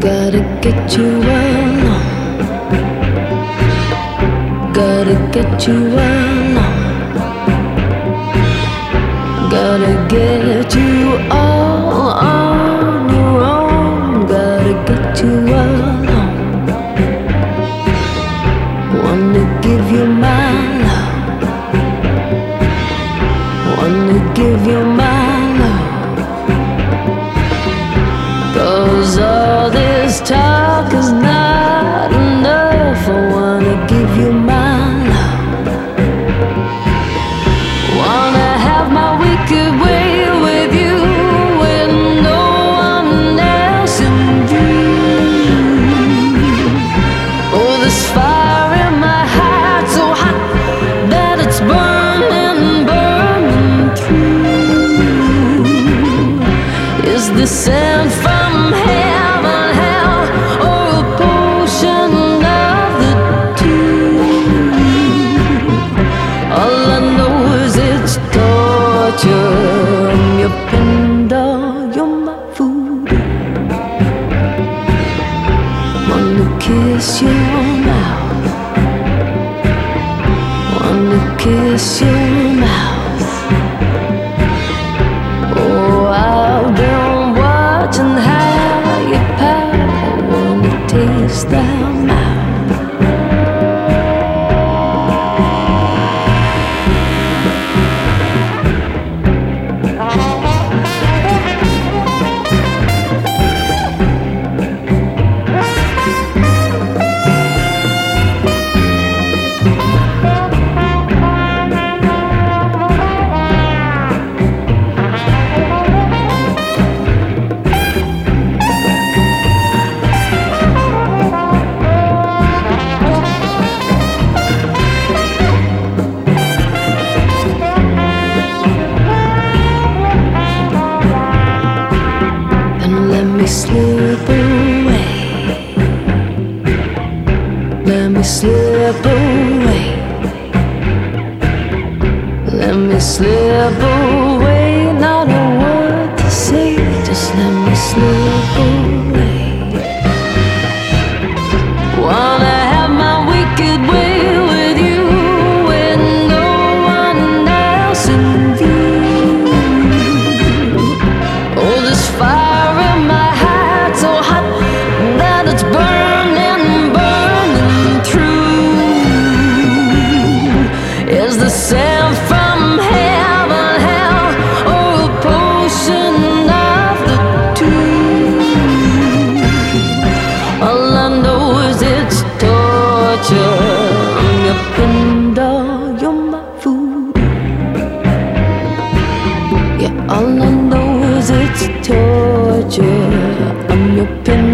Gotta get you alone. Gotta get you alone. Gotta get you all on your own. Gotta get you alone. Wanna give you my love. Wanna give you my love. 'Cause all this talk is not enough. I wanna give you my love. Wanna have my wicked way with you, with no one else in view. Oh, this fire in my heart so hot that it's burning, burning through. Is the sand from heaven, hell, or a potion of the two? All I know is it's torture. I'm your pindoll, you're my food. Wanna kiss your mouth. Wanna kiss your mouth. Oh, I've been watching how you pout. I wanna taste that mouth. Let me slip away. Let me slip away. Let me slip away. Not a word to say, just let me slip away. Wanna have my wicked way with you, with no one else in view. Oh, this fire in my heart so hot that it's burning, burning through. Is the sand from heaven, hell, or a potion of the two? All I know is it's torture. I'm your pindoll, you're my food. Yeah, all I know is it's torture. I'm your pindoll.